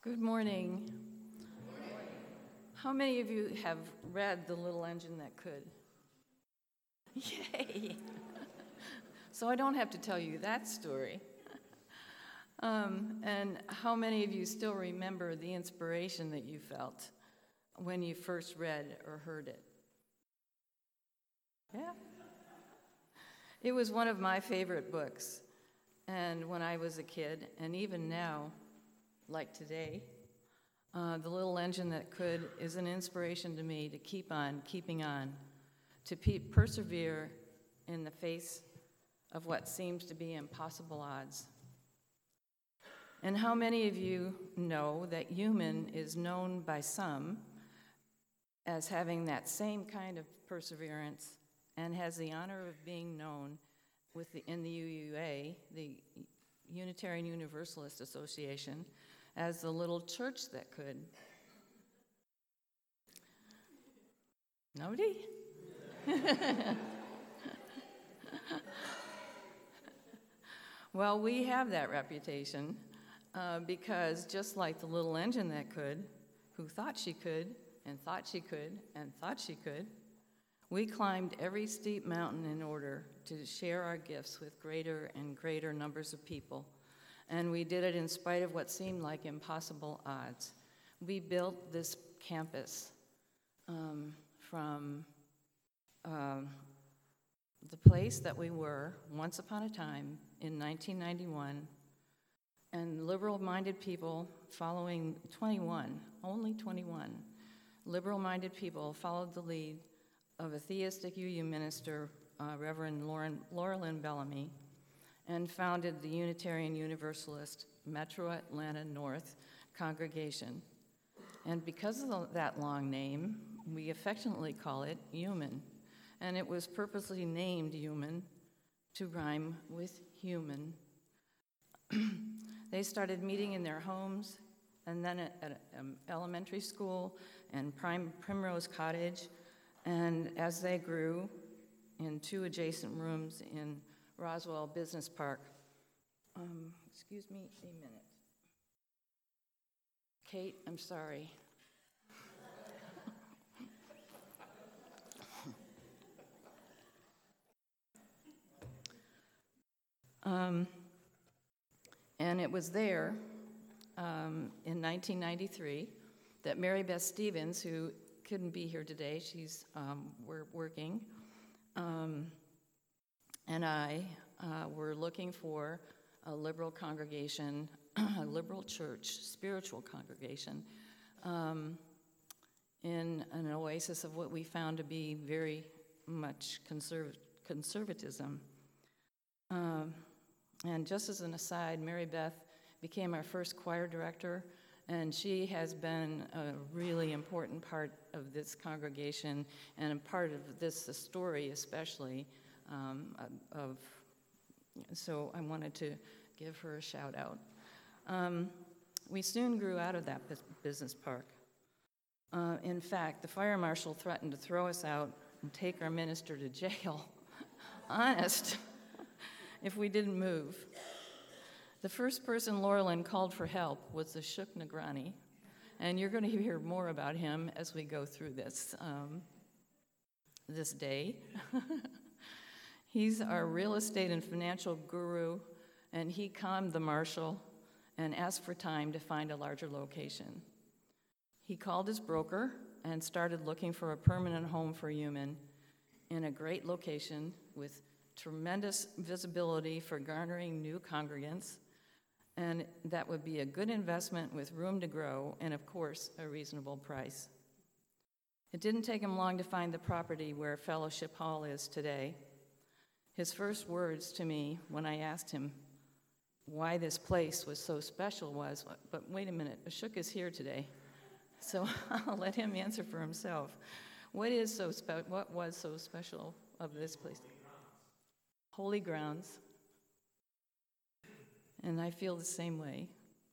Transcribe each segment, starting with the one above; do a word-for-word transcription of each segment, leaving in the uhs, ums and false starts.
Good morning. How many of you have read The Little Engine That Could? Yay! So I don't have to tell you that story. Um, and how many of you still remember the inspiration that you felt when you first read or heard it? Yeah. It was one of my favorite books. And when I was a kid, and even now, like today, uh, The Little Engine That Could is an inspiration to me to keep on keeping on, to pe- persevere in the face of what seems to be impossible odds. And how many of you know that human is known by some as having that same kind of perseverance and has the honor of being known with the, in the U U A, the Unitarian Universalist Association, as the little church that could? Nobody? Well, we have that reputation uh, because just like the little engine that could, who thought she could, and thought she could, and thought she could, we climbed every steep mountain in order to share our gifts with greater and greater numbers of people. And we did it in spite of what seemed like impossible odds. We built this campus um, from um, the place that we were once upon a time in nineteen ninety-one, and liberal-minded people following twenty-one, only twenty-one, liberal-minded people followed the lead of a theistic U U minister, uh, Reverend Lauren, Laura Lynn Bellamy, and founded the Unitarian Universalist Metro Atlanta North congregation. And because of the, that long name, we affectionately call it Human. And it was purposely named Human to rhyme with human. They started meeting in their homes, and then at, at um, elementary school and Prim, Primrose Cottage. And as they grew in two adjacent rooms in Roswell Business Park. Um, excuse me a minute. Kate, I'm sorry. um, and it was there um, in nineteen ninety-three that Mary Beth Stevens, who couldn't be here today, she's um, we're working, um, and I uh, were looking for a liberal congregation, a liberal church, spiritual congregation, um, in an oasis of what we found to be very much conserv- conservatism. Um, and just as an aside, Mary Beth became our first choir director, and she has been a really important part of this congregation and a part of this story especially, um, of, so I wanted to give her a shout out. Um, we soon grew out of that business park. Uh, in fact, the fire marshal threatened to throw us out and take our minister to jail, honest, if we didn't move. The first person Laura Lynn called for help was the Ashok Nagrani, and you're going to hear more about him as we go through this, um, this day. He's our real estate and financial guru, and he calmed the marshal and asked for time to find a larger location. He called his broker and started looking for a permanent home for Human in a great location with tremendous visibility for garnering new congregants, and that would be a good investment with room to grow and, of course, a reasonable price. It didn't take him long to find the property where Fellowship Hall is today. His first words to me when I asked him why this place was so special was, but wait a minute, Ashok is here today, so I'll let him answer for himself. What is so spe- What was so special of this place? Holy grounds. And I feel the same way.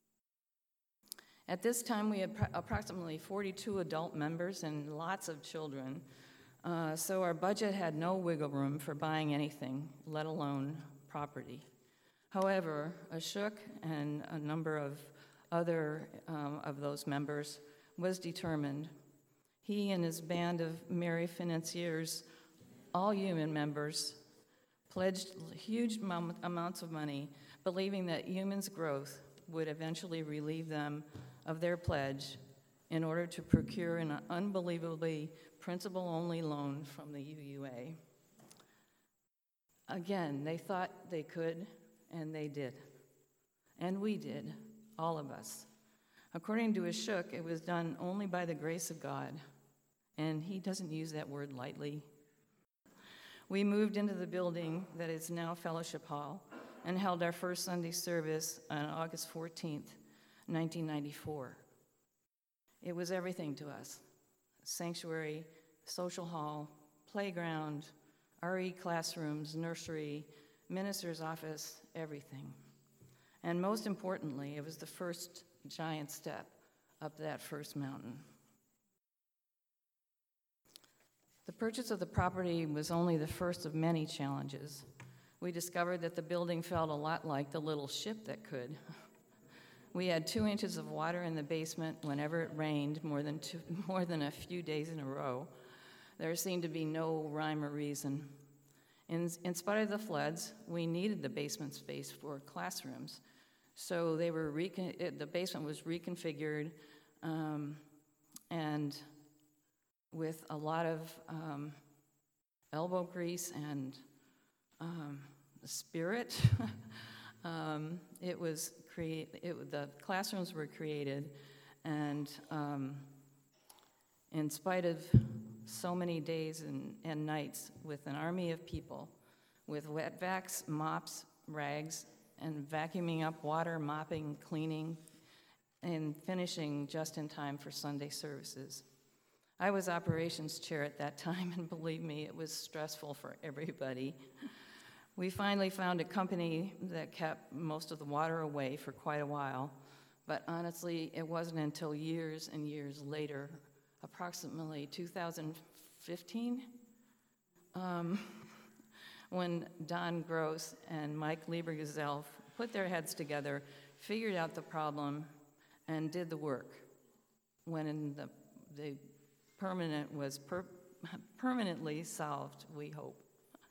At this time, we had pr- approximately forty-two adult members and lots of children, uh, so our budget had no wiggle room for buying anything, let alone property. However, Ashok and a number of other um, of those members, was determined. He and his band of merry financiers, all human members, pledged huge amount, amounts of money, believing that Human's growth would eventually relieve them of their pledge in order to procure an unbelievably principal-only loan from the U U A. Again, they thought they could, and they did. And we did, all of us. According to Ashok, it was done only by the grace of God, and he doesn't use that word lightly. We moved into the building that is now Fellowship Hall and held our first Sunday service on August fourteenth, nineteen ninety-four. It was everything to us: sanctuary, social hall, playground, R E classrooms, nursery, minister's office, everything. And most importantly, it was the first giant step up that first mountain. The purchase of the property was only the first of many challenges. We discovered that the building felt a lot like the little ship that could. We had two inches of water in the basement whenever it rained more than two, more than a few days in a row. There seemed to be no rhyme or reason. In, in spite of the floods, we needed the basement space for classrooms. So they were recon- it, the basement was reconfigured, um, and with a lot of um, elbow grease and um, spirit, um, it was create. It, the classrooms were created, and um, in spite of so many days and, and nights with an army of people, with wet vacs, mops, rags, and vacuuming up water, mopping, cleaning, and finishing just in time for Sunday services. I was operations chair at that time, and believe me, it was stressful for everybody. We finally found a company that kept most of the water away for quite a while, but honestly, it wasn't until years and years later, approximately two thousand fifteen, um, when Don Gross and Mike Liebergesell put their heads together, figured out the problem, and did the work, when in the, the permanent was per, permanently solved, we hope.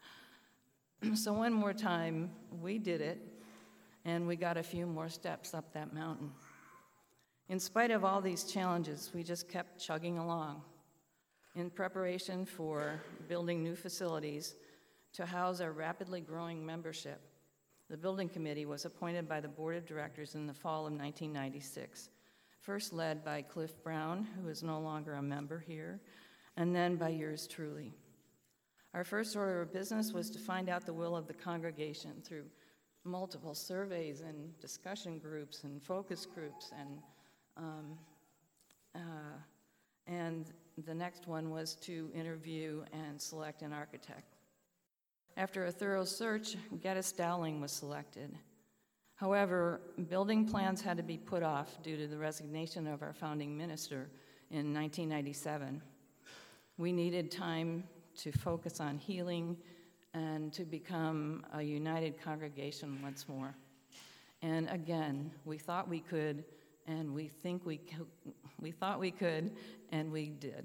So one more time, we did it, and we got a few more steps up that mountain. In spite of all these challenges, we just kept chugging along in preparation for building new facilities to house our rapidly growing membership. The building committee was appointed by the board of directors in the fall of nineteen ninety-six, first led by Cliff Brown, who is no longer a member here, and then by yours truly. Our first order of business was to find out the will of the congregation through multiple surveys and discussion groups and focus groups, and um, uh, and the next one was to interview and select an architect. After a thorough search, Geddes Dowling was selected. However, building plans had to be put off due to the resignation of our founding minister in nineteen ninety-seven. We needed time to focus on healing and to become a united congregation once more. And again, we thought we could, and we think we co- we thought we could, and we did.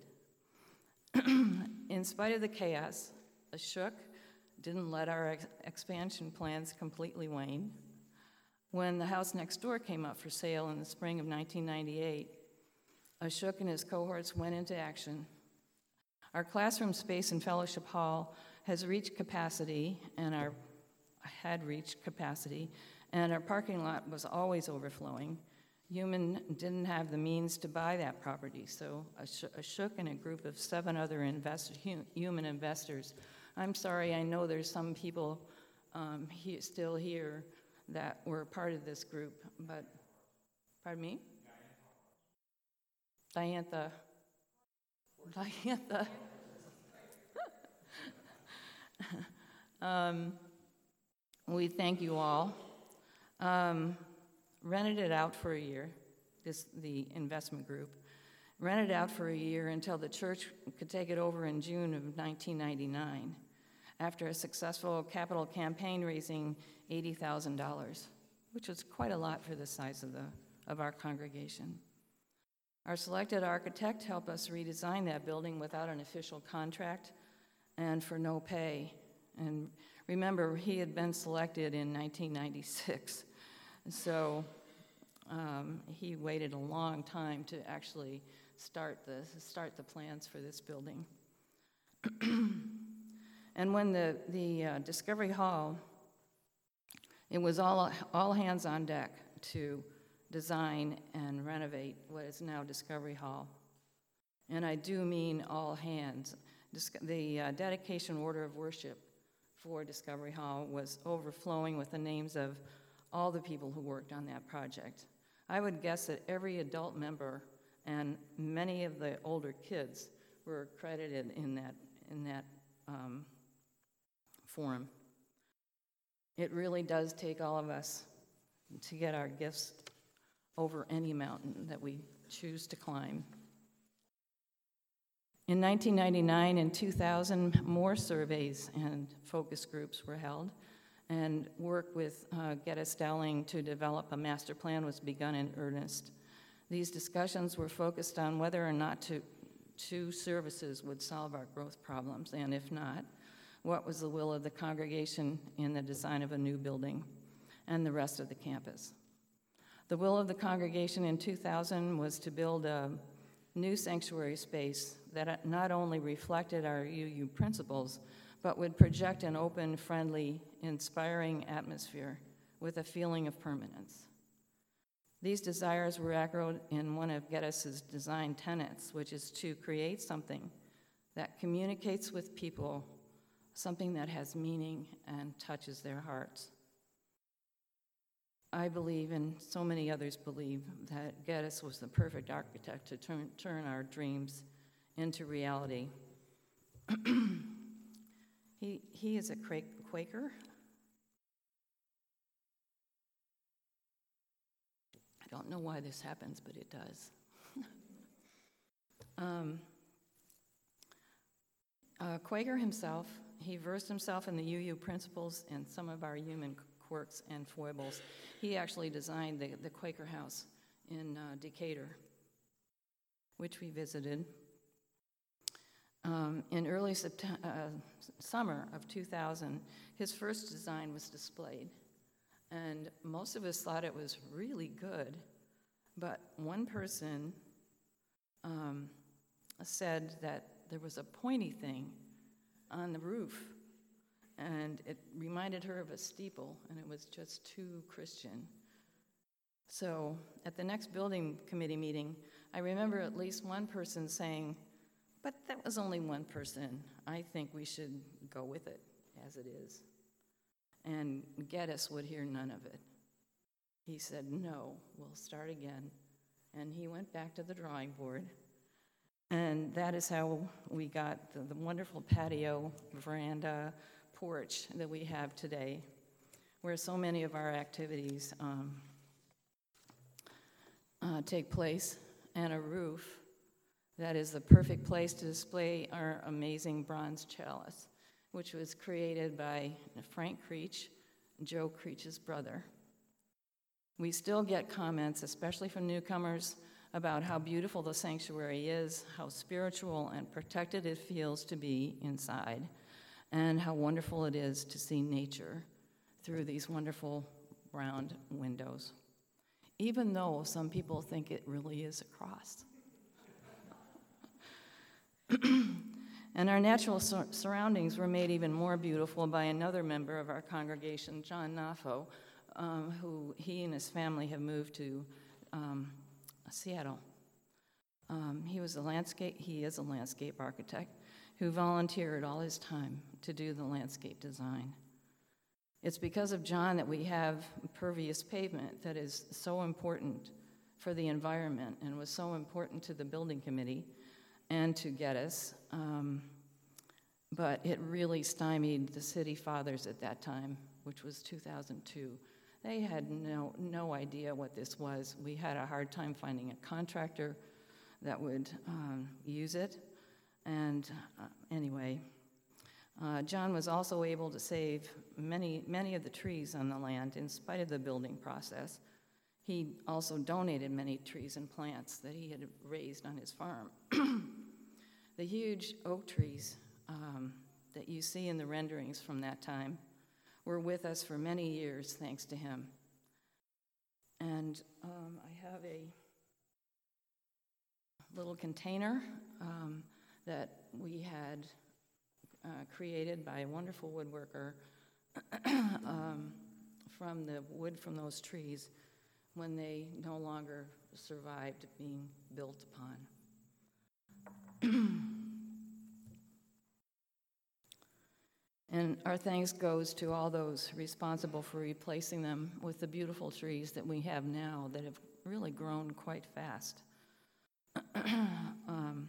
In spite of the chaos, Ashok didn't let our ex- expansion plans completely wane. When the house next door came up for sale in the spring of nineteen ninety-eight, Ashok and his cohorts went into action. Our classroom space in Fellowship Hall has reached capacity, and our had reached capacity, and our parking lot was always overflowing. Human didn't have the means to buy that property, so Ashok and a group of seven other invest, human investors. I'm sorry, I know there's some people um, he, still here that were part of this group, but, pardon me? Diantha. Diantha. um, we thank you all. Um, rented it out for a year, this the investment group. Rented it out for a year until the church could take it over in June of nineteen ninety-nine, after a successful capital campaign raising eighty thousand dollars, which was quite a lot for the size of the of our congregation. Our selected architect helped us redesign that building without an official contract and for no pay. And remember, he had been selected in nineteen ninety-six, so um, he waited a long time to actually start the, start the plans for this building. And when the, the uh, Discovery Hall, it was all, all hands on deck to design and renovate what is now Discovery Hall. And I do mean all hands. The uh, dedication order of worship for Discovery Hall was overflowing with the names of all the people who worked on that project. I would guess that every adult member and many of the older kids were credited in that, in that um, forum. It really does take all of us to get our gifts over any mountain that we choose to climb. In nineteen ninety-nine and two thousand, more surveys and focus groups were held, and work with uh, Geddes Dowling to develop a master plan was begun in earnest. These discussions were focused on whether or not to, two services would solve our growth problems, and if not, what was the will of the congregation in the design of a new building and the rest of the campus. The will of the congregation in two thousand was to build a new sanctuary space that not only reflected our U U principles, but would project an open, friendly, inspiring atmosphere with a feeling of permanence. These desires were echoed in one of Geddes's design tenets, which is to create something that communicates with people, something that has meaning and touches their hearts. I believe, and so many others believe, that Geddes was the perfect architect to turn, turn our dreams into reality. he, he is a Quaker. I don't know why this happens, but it does. um, uh, Quaker himself, he versed himself in the U U principles and some of our human quirks and foibles. He actually designed the, the Quaker House in uh, Decatur, which we visited. Um, in early September, uh, summer of two thousand, his first design was displayed, and most of us thought it was really good, but one person um, said that there was a pointy thing on the roof, and it reminded her of a steeple, and it was just too Christian. So at the next building committee meeting, I remember at least one person saying, but that was only one person. I think we should go with it as it is. And Geddes would hear none of it. He said, no, we'll start again. And he went back to the drawing board. And that is how we got the, the wonderful patio, veranda, porch that we have today, where so many of our activities um, uh, take place, and a roof that is the perfect place to display our amazing bronze chalice, which was created by Frank Creech, Joe Creech's brother. We still get comments, especially from newcomers, about how beautiful the sanctuary is, how spiritual and protected it feels to be inside, and how wonderful it is to see nature through these wonderful round windows, even though some people think it really is a cross. And our natural sur- surroundings were made even more beautiful by another member of our congregation, John Naffo, um, who he and his family have moved to um, Seattle. Um, he was a landscape, he is a landscape architect who volunteered all his time to do the landscape design. It's because of John that we have pervious pavement that is so important for the environment and was so important to the building committee and to Geddes, um, but it really stymied the city fathers at that time, which was two thousand two. They had no, no idea what this was. We had a hard time finding a contractor that would um, use it, and uh, anyway, uh, John was also able to save many, many of the trees on the land in spite of the building process. he also donated many trees and plants that he had raised on his farm. The huge oak trees um, that you see in the renderings from that time were with us for many years, thanks to him. And um, I have a little container um, that we had uh, created by a wonderful woodworker um, from the wood from those trees when they no longer survived being built upon. And our thanks goes to all those responsible for replacing them with the beautiful trees that we have now that have really grown quite fast. um,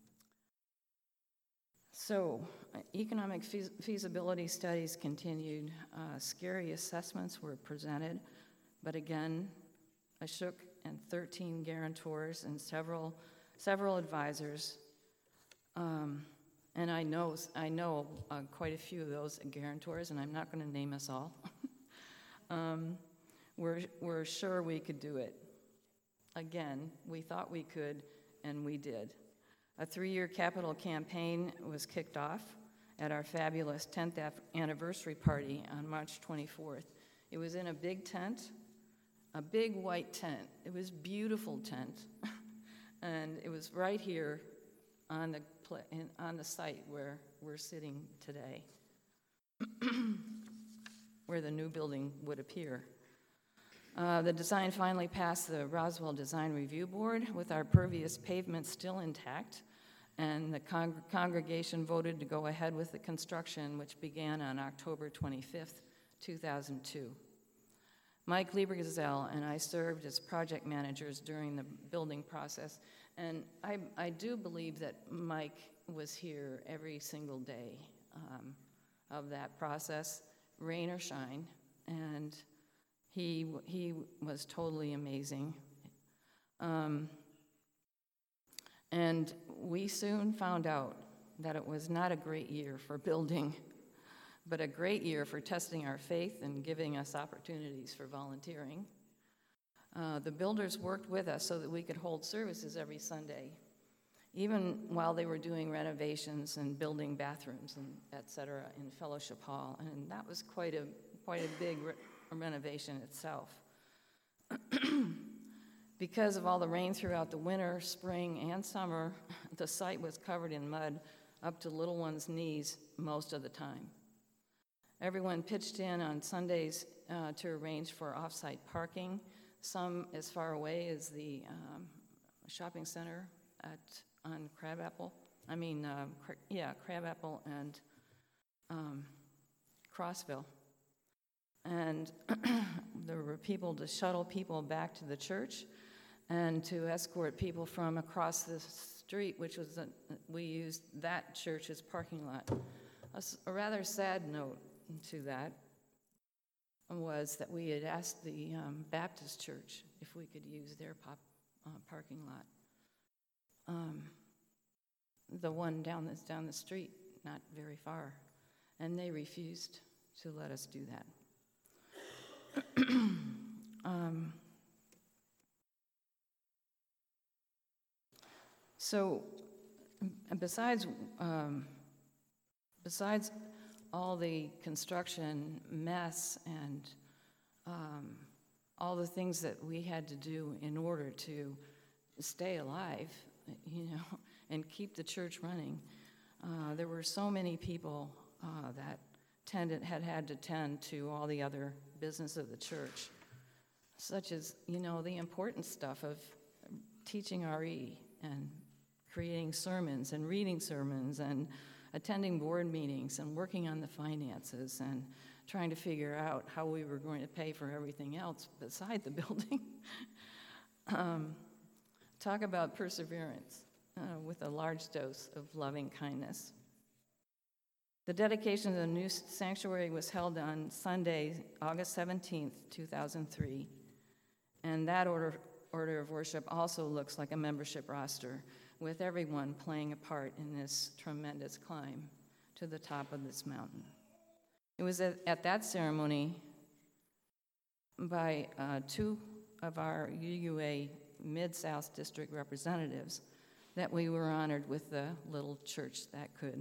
so, uh, economic feas- feasibility studies continued. Uh, scary assessments were presented, but again, Ashok and thirteen guarantors and several several advisors. Um, and I know I know uh, quite a few of those guarantors, and I'm not going to name us all. um, we're we're sure we could do it. Again, we thought we could, and we did. A three-year capital campaign was kicked off at our fabulous tenth anniversary party on March twenty-fourth. It was in a big tent, a big white tent. It was a beautiful tent, and it was right here on the pla- in, on the site where we're sitting today, where the new building would appear. Uh, the design finally passed the Roswell Design Review Board with our pervious pavement still intact, and the con- congregation voted to go ahead with the construction, which began on October twenty-fifth, two thousand two. Mike Liebergazell and I served as project managers during the building process, and I, I do believe that Mike was here every single day um, of that process, rain or shine, and he he was totally amazing. Um, and we soon found out that it was not a great year for building, but a great year for testing our faith and giving us opportunities for volunteering. Uh, the builders worked with us so that we could hold services every Sunday, even while they were doing renovations and building bathrooms and et cetera in Fellowship Hall, and that was quite a quite a big re- renovation itself. Because of all the rain throughout the winter, spring, and summer, the site was covered in mud up to little one's knees most of the time. Everyone pitched in on Sundays uh, to arrange for off-site parking, some as far away as the um, shopping center at on Crabapple. I mean, uh, cra- yeah, Crabapple and um, Crossville. And there were people to shuttle people back to the church and to escort people from across the street, which was, a, we used that church as parking lot. A, s- a rather sad note to that was that we had asked the um, Baptist church if we could use their pop, uh, parking lot. Um, the one down this down the street, not very far, and they refused to let us do that. um, so, besides um, besides all the construction mess and um, all the things that we had to do in order to stay alive, you know, and keep the church running, uh, there were so many people uh, that tended, had had to tend to all the other business of the church, such as, you know, the important stuff of teaching R E and creating sermons and reading sermons and attending board meetings and working on the finances and trying to figure out how we were going to pay for everything else beside the building. um, talk about perseverance uh, with a large dose of loving kindness. The dedication of the new sanctuary was held on Sunday, August seventeenth, two thousand three, and that order, order of worship also looks like a membership roster, with everyone playing a part in this tremendous climb to the top of this mountain. It was at, at that ceremony by uh, two of our U U A Mid-South District representatives that we were honored with the little church that could.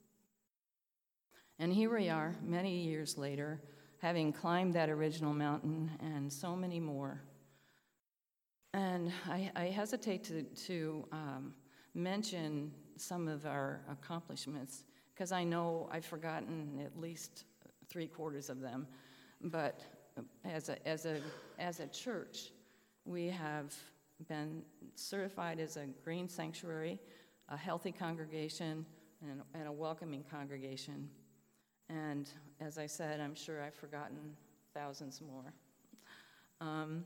And here we are, many years later, having climbed that original mountain and so many more. And I, I hesitate to, to um, mention some of our accomplishments, because I know I've forgotten at least three quarters of them. But as a, as a, as a church, we have been certified as a green sanctuary, a healthy congregation, and, and a welcoming congregation. And as I said, I'm sure I've forgotten thousands more. Um,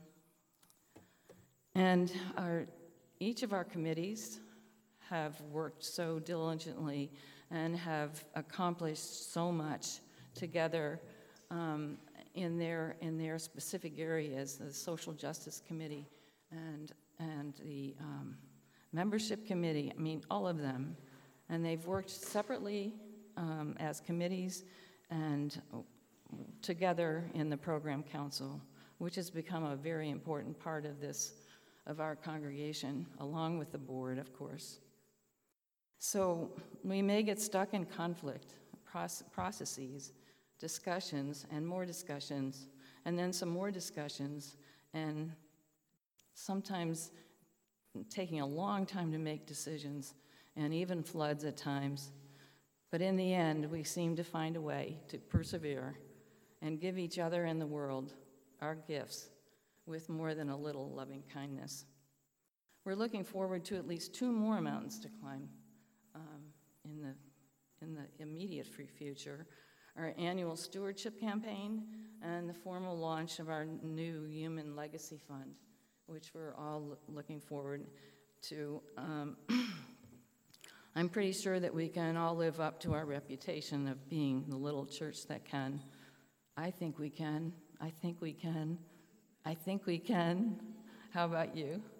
and our, each of our committees have worked so diligently and have accomplished so much together um, in their in their specific areas. The Social Justice Committee and and the um, Membership Committee. I mean, all of them, and they've worked separately um, as committees and together in the Program Council, which has become a very important part of this of our congregation, along with the board, of course. So we may get stuck in conflict, processes, discussions, and more discussions, and then some more discussions, and sometimes taking a long time to make decisions, and even floods at times. But in the end, we seem to find a way to persevere and give each other and the world our gifts with more than a little loving kindness. We're looking forward to at least two more mountains to climb um, in the in the immediate future, our annual stewardship campaign and the formal launch of our new Human Legacy Fund, which we're all looking forward to. Um, I'm pretty sure that we can all live up to our reputation of being the little church that can. I think we can. I think we can. I think we can. How about you?